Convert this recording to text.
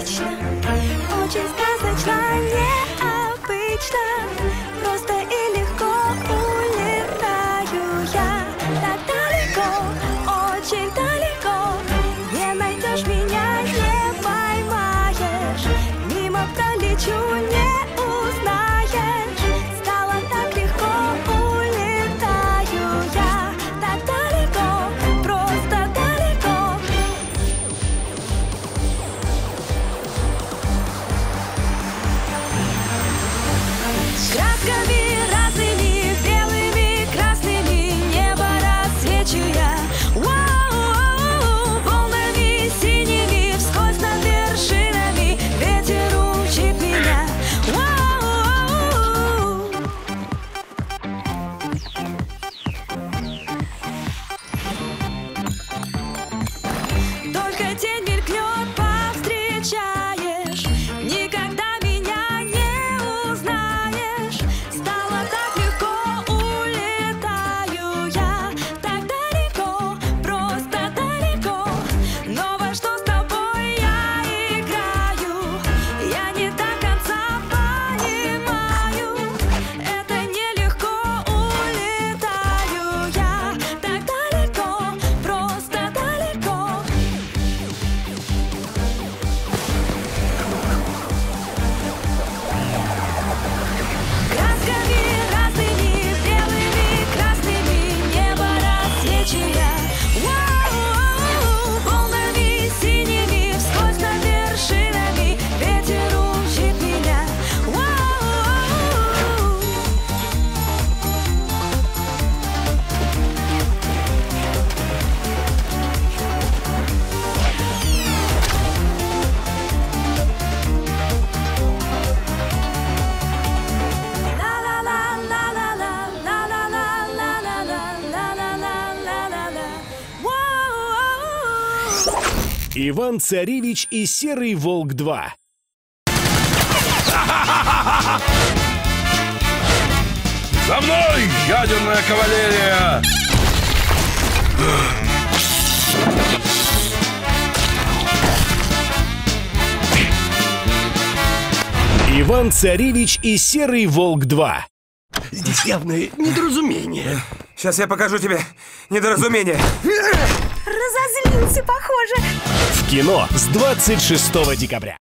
необычно, очень сказочно, необычно. Просто и легко улетаю я. Так далеко, очень далеко. Не найдешь меня, не поймаешь. Мимо пролечу, не узнаешь. Стало так легко, улетаю я. Так далеко, просто далеко. Красками разными, белыми, красными, небо рассвечу я. Вау, волнами синими, вскользь над вершинами, ветер учит меня. Вау. Только тень мелькнет, повстречаешь, никогда меня не узнаешь. Стало так легко, улетаю я. Так далеко, просто далеко. Но во что с тобой я играю, я не до конца понимаю. Это нелегко, улетаю я. Так далеко, просто далеко. Красками разными, белыми, красными, небо рассвечу я. Вау, волнами синими, вскользь над вершинами, ветер учит меня. Вау. Иван-Царевич и Серый Волк 2. За мной, ядерная кавалерия! Иван-Царевич и Серый Волк 2. Здесь явное недоразумение. Сейчас я покажу тебе недоразумение. Разозлился, похоже. В кино с 26 декабря.